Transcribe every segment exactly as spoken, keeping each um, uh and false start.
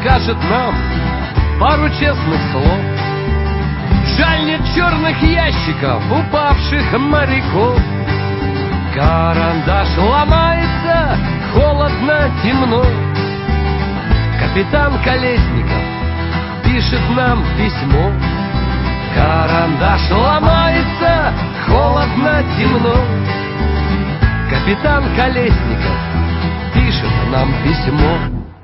скажет нам пару честных слов. Жаль, нет черных ящиков упавших моряков. Карандаш ломается, холодно, темно. Капитан Колесников пишет нам письмо. Карандаш ломается, холодно, темно. Капитан Колесников пишет нам письмо.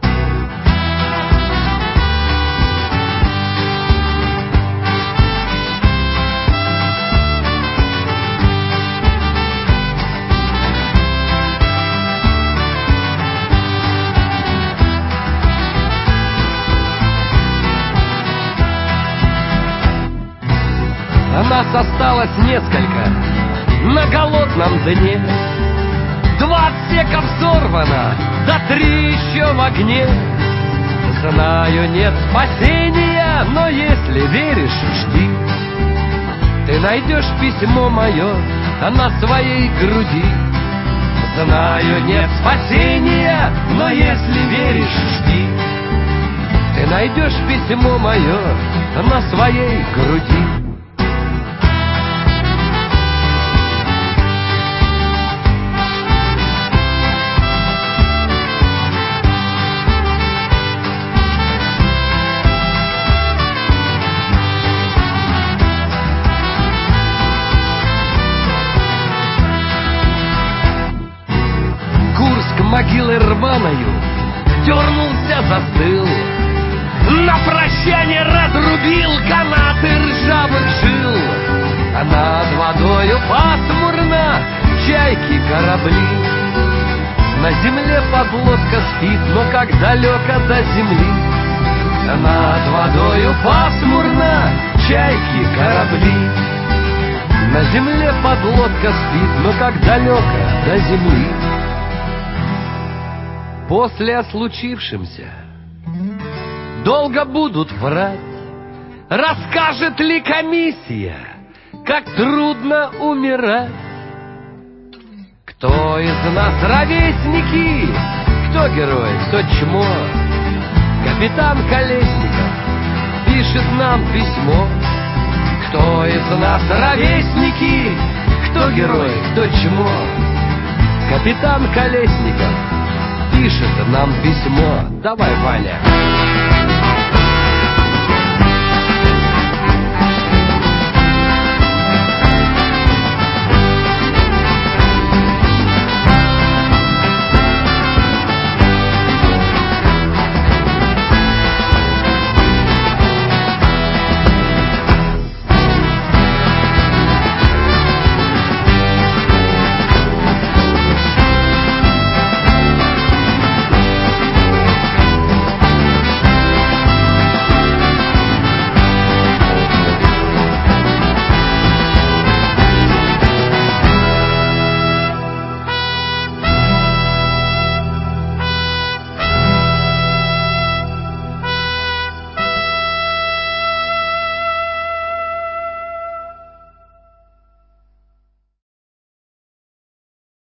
А нас осталось несколько на голодном дне. Два отсека взорвано, да три еще в огне. Знаю, нет спасения, но если веришь, жди. Ты найдешь письмо мое на своей груди. Знаю, нет спасения, но если веришь, жди. Ты найдешь письмо мое на своей груди. Могилой рваною дернулся, застыл. На прощание разрубил канаты ржавых жил. А над водою пасмурно чайки, корабли. На земле подлодка спит, но как далеко до земли. А над водою пасмурно чайки, корабли. На земле подлодка спит, но как далеко до земли. После о случившемся долго будут врать. Расскажет ли комиссия, как трудно умирать? Кто из нас ровесники, кто герой, кто чмо? Капитан Колесников пишет нам письмо. Кто из нас ровесники, кто герой, кто чмо? Капитан Колесников пишет нам письмо. Давай, Валя.